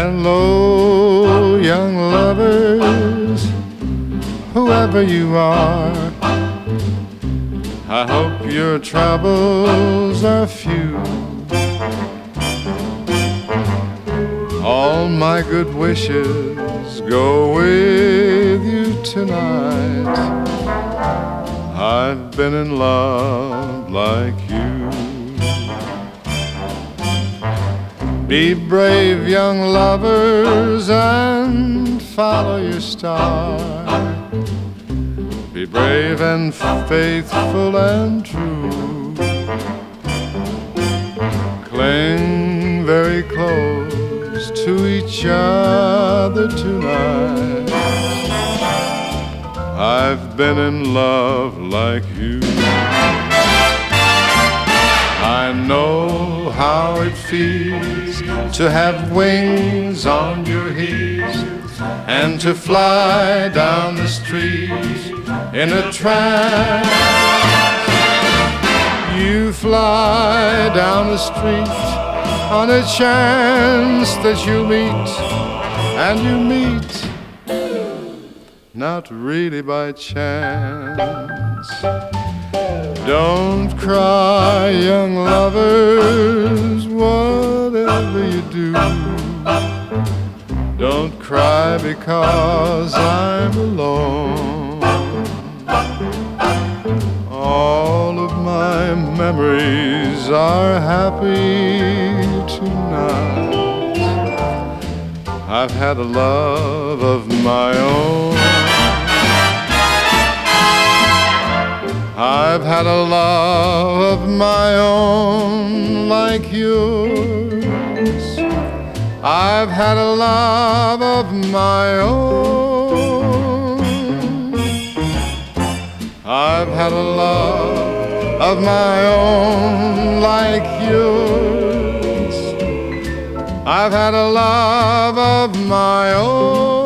Hello, young lovers, whoever you are. I hope your troubles are few. All my good wishes go with you tonight. I've been in love like you. Be brave, young lovers, and follow your star. Be brave and faithful and true. Cling very close to each other tonight. I've been in love like you. I know how it feels to have wings on your heels and to fly down the street in a trance. You fly down the street on a chance that you'll meet, and you meet not really by chance. Don't cry, young lovers, whatever you do. Don't cry because I'm alone. All of my memories are happy tonight. I've had a love of my own. I've had a love of my own like yours. I've had a love of my own. I've had a love of my own like yours. I've had a love of my own.